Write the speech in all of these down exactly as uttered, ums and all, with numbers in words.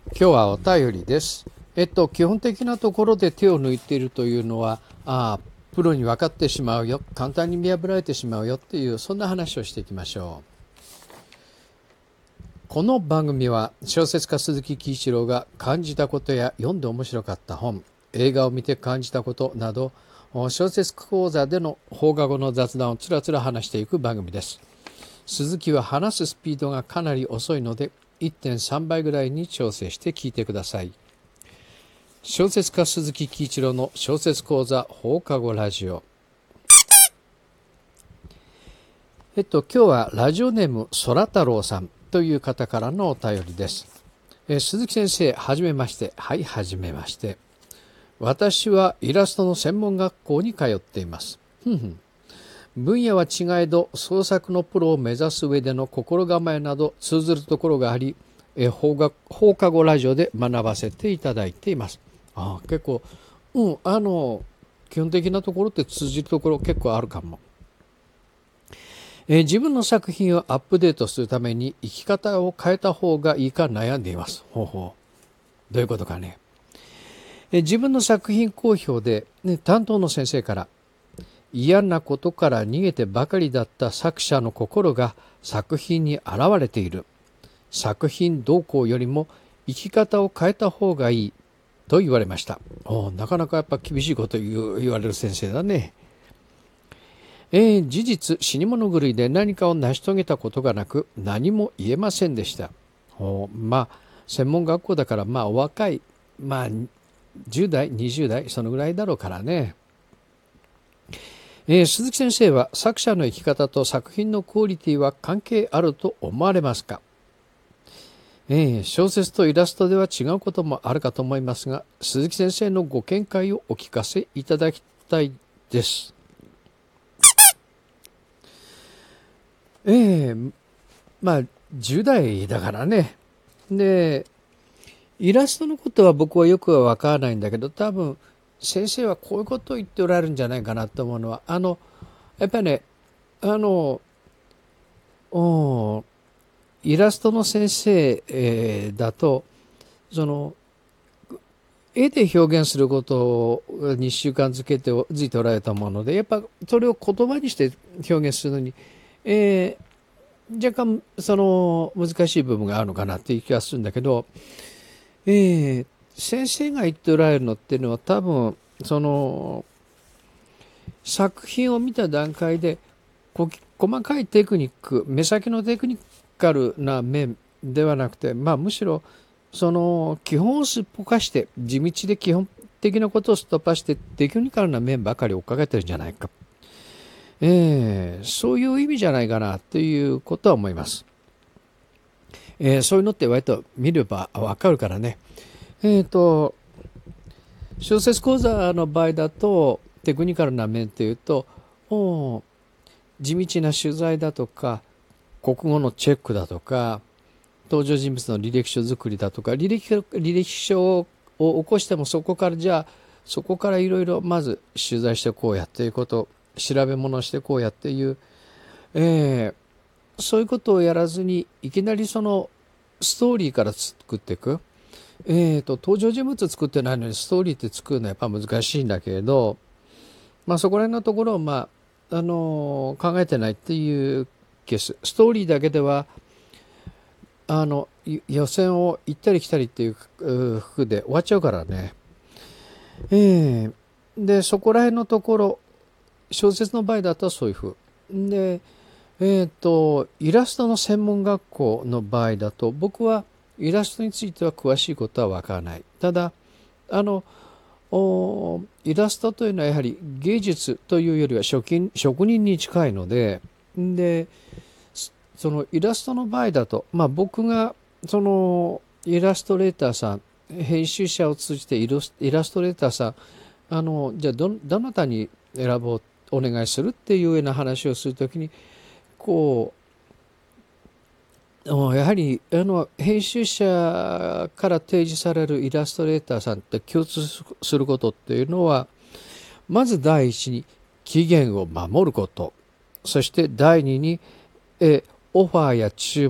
今日はお便りです。えっと、基本的なところで手を抜いているというのは、ああ、プロに分かってしまうよ、簡単に見破られてしまうよっていう、そんな話をしていきましょう。この番組は小説家鈴木喜一郎が感じたことや読んで面白かった本、映画を見て感じたことなど、小説講座での放課後の雑談をつらつら話していく番組です。鈴木は話すスピードがかなり遅いので、いってんさんばいぐらいに調整して聞いてください。小説家鈴木喜一郎の小説講座放課後ラジオ。えっと今日はラジオネーム空太郎さんという方からのお便りです。えー、鈴木先生、はじめまして。はい、はじめまして。私はイラストの専門学校に通っています。ふんふん。分野は違えど創作のプロを目指す上での心構えなど通ずるところがあり、え放課放課後ラジオで学ばせていただいています。ああ、結構、うん、あの基本的なところって通じるところ結構あるかも。え自分の作品をアップデートするために生き方を変えた方がいいか悩んでいます。ほうほう。どういうことかね。え自分の作品好評で、ね、担当の先生から嫌なことから逃げてばかりだった作者の心が作品に現れている。作品動向よりも生き方を変えた方がいいと言われました。おなかなかやっぱ厳しいこと言う言われる先生だね。えー、事実死に物狂いで何かを成し遂げたことがなく何も言えませんでした。おまあ専門学校だからまあお若い、まあじゅう代にじゅう代そのぐらいだろうからね。えー、鈴木先生は作者の生き方と作品のクオリティは関係あると思われますか？えー、小説とイラストでは違うこともあるかと思いますが、鈴木先生のご見解をお聞かせいただきたいです。えー、まあじゅう代だからね。でイラストのことは僕はよくは分からないんだけど、多分先生はこういうことを言っておられるんじゃないかなと思うのは、あのやっぱりね、あのイラストの先生、えー、だとその絵で表現することに習慣づけてづいておられたもので、やっぱそれを言葉にして表現するのに、えー、若干その難しい部分があるのかなっていう気がするんだけど、えー、先生が言っておられるのっていうのは多分その作品を見た段階でこ細かいテクニック、目先のテクニカルな面ではなくて、まあ、むしろその基本をすっぽかして地道で基本的なことをすっ飛ばしてテクニカルな面ばかり追っかけてるんじゃないか、えー、そういう意味じゃないかなということは思います。えー、そういうのって割と見ればわかるからね。えっと小説講座の場合だとテクニカルな面というと、お地道な取材だとか国語のチェックだとか登場人物の履歴書作りだとか、履歴履歴書を起こしてもそこからじゃあそこからいろいろまず取材してこうやっていうこと、調べ物してこうやっていう、えー、そういうことをやらずにいきなりそのストーリーから作っていく、えーと登場人物作ってないのにストーリーって作るのはやっぱ難しいんだけれど、まあそこら辺のところをまああのー、考えてないっていうケース、ストーリーだけではあの予選を行ったり来たりっていう風で終わっちゃうからね。えー、でそこら辺のところ、小説の場合だとそういう風で、えーとイラストの専門学校の場合だと僕はイラストについては詳しいことはわからない。ただあのイラストというのはやはり芸術というよりは職人、職人に近いので、でそのイラストの場合だと、まあ、僕がそのイラストレーターさん、編集者を通じてイラストレーターさん、あのじゃあ ど, どなたに選ぼうお願いするっていうような話をするときに、こうやはりあの編集者から提示されるイラストレーターさんって共通することっていうのは、まず第一に期限を守ること、そして第二にえオファーや注文、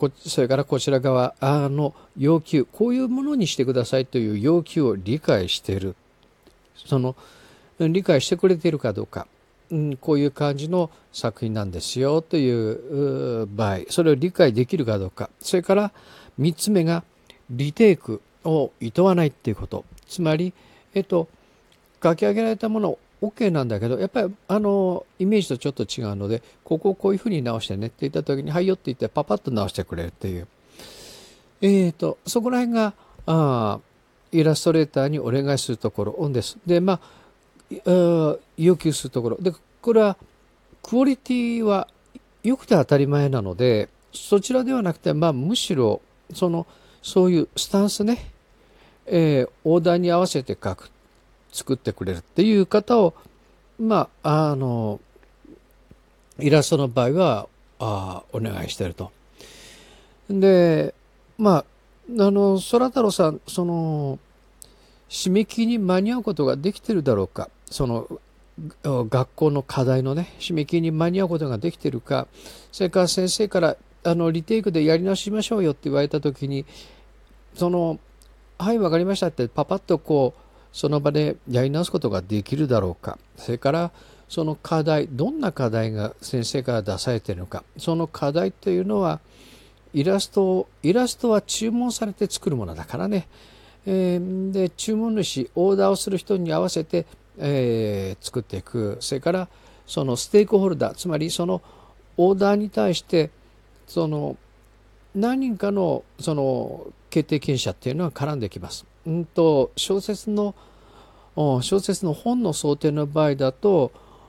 こそれからこちら側の要求、こういうものにしてくださいという要求を理解している。その、理解してくれているかどうか。うん、こういう感じの作品なんですよという場合、それを理解できるかどうか。それからみっつめがリテイクを厭わないっていうこと。つまり、えっと、書き上げられたもの OK なんだけど、やっぱりあのイメージとちょっと違うので、ここをこういうふうに直してねって言った時に、はいよって言ってパパッと直してくれるっていう。えっと、そこら辺があイラストレーターにお願いするところです。で、まあ、要求するところで、これはクオリティは良くて当たり前なので、そちらではなくて、まあ、むしろそのそういうスタンスね、えー、オーダーに合わせて書く作ってくれるっていう方を、まあ、あのイラストの場合はあお願いしていると。で、まあ、あの空太郎さん、その締め切りに間に合うことができてるだろうか、その学校の課題のね締め切りに間に合うことができてるか、それから先生からあのリテイクでやり直しましょうよって言われた時に、そのはい分かりましたってパパッとこうその場でやり直すことができるだろうか、それからその課題、どんな課題が先生から出されているのか、その課題というのはイラストイラストは注文されて作るものだからね、えー、で注文主オーダーをする人に合わせて、えー、作っていく。それからそのステークホルダー、つまりそのオーダーに対してその何人かのその決定権者っていうのは絡んできます。うんと小説の小説の本の想定の場合だと、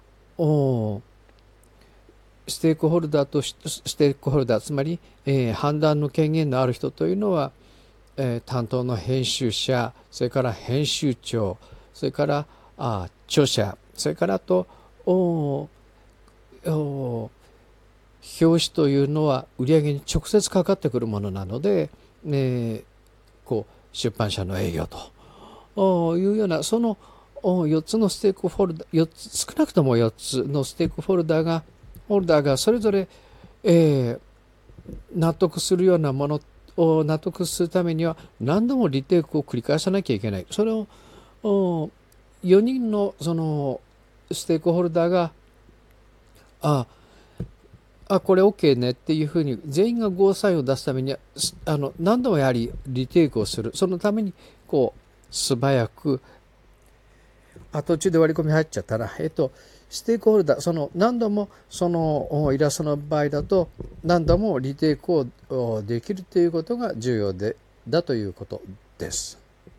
ステークホルダーとステークホルダー、つまり、えー、判断の権限のある人というのは、えー、担当の編集者、それから編集長、それからあ著者、それからあとおお表紙というのは売り上げに直接かかってくるものなので、えー、こう出版社の営業というような、そのよっつのステークホルダー、よっつ、少なくともよっつのステークホルダーがホルダーがそれぞれ、えー、納得するようなものを納得するためには何度もリテイクを繰り返さなきゃいけない。それをよにんのそのステークホルダーがああこれ OK ねっていうふうに全員がゴーサインを出すためにはあの何度もやはりリテイクをする。そのためにこう素早く、あ途中で割り込み入っちゃったら、えっとステークホルダー、その何度もそのイラストの場合だと何度もリテイクをできるということが重要でだということです。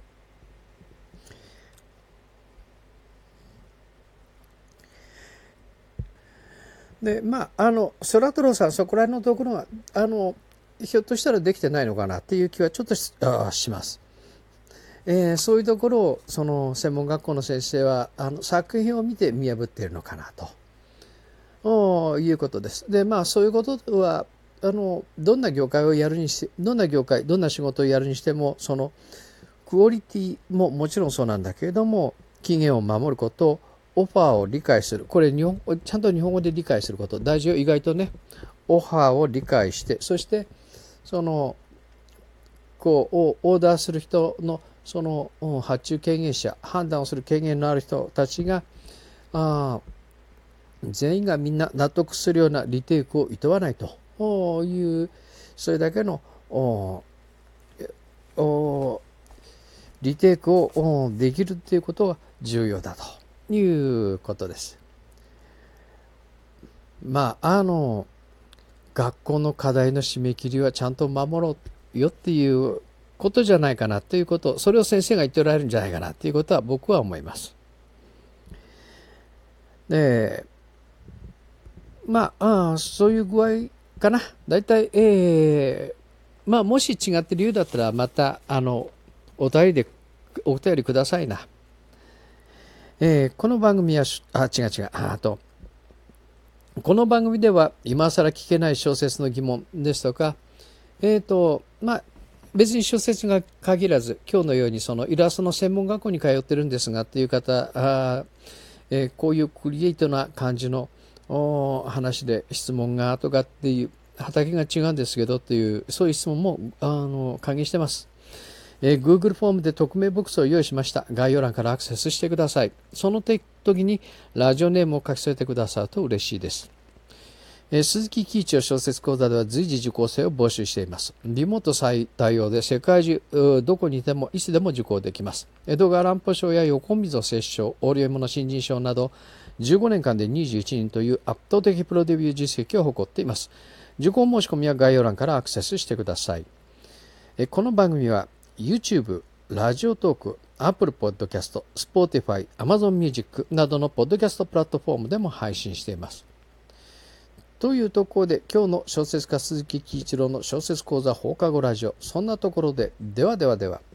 でまああの空太郎さん、そこら辺のところがあのひょっとしたらできてないのかなっていう気はちょっと し, あします。えー、そういうところをその専門学校の先生はあの作品を見て見破っているのかなということです。でまあそういうことはあのどんな業界をやるにしてどんな業界どんな仕事をやるにしても、そのクオリティももちろんそうなんだけれども、期限を守ること、オファーを理解する、これ日本ちゃんと日本語で理解すること大事よ。意外とね、オファーを理解して、そしてそのこうオーダーする人のその発注権限者、判断をする権限のある人たちがあ全員がみんな納得するようなリテイクを厭わないという、それだけのリテイクをできるということが重要だということです。まああの学校の課題の締め切りはちゃんと守ろうよっていうことじゃないかなということ、それを先生が言っておられるんじゃないかなということは僕は思います。でまあ、あそういう具合かな。だいたい、えー、まあもし違ってる理由だったらまたあのお便りでお便りくださいな。えー、この番組はあ違う違うあとこの番組では今更聞けない小説の疑問ですとか、えっとまあ別に小説が限らず、今日のようにそのイラストの専門学校に通ってるんですがっていう方、あ、えー、こういうクリエイトな感じの話で質問がとかっていう畑が違うんですけどという、そういう質問もあの歓迎してます。えー、Google フォームで匿名ボックスを用意しました。概要欄からアクセスしてください。その時にラジオネームを書き添えてくださると嬉しいです。えー、鈴木喜一郎小説講座では随時受講生を募集しています。リモート再対応で世界中どこにいてもいつでも受講できます。江戸川乱歩賞や横溝摂賞、オーリエモの新人賞などじゅうごねんかんでにじゅういちにんという圧倒的プロデビュー実績を誇っています。受講申し込みは概要欄からアクセスしてください。えこの番組は YouTube、ラジオトーク、Apple Podcast、Spotify、Amazon Music などのポッドキャストプラットフォームでも配信しています。というところで今日の小説家鈴木喜一郎の小説講座放課後ラジオ、そんなところで、ではではでは。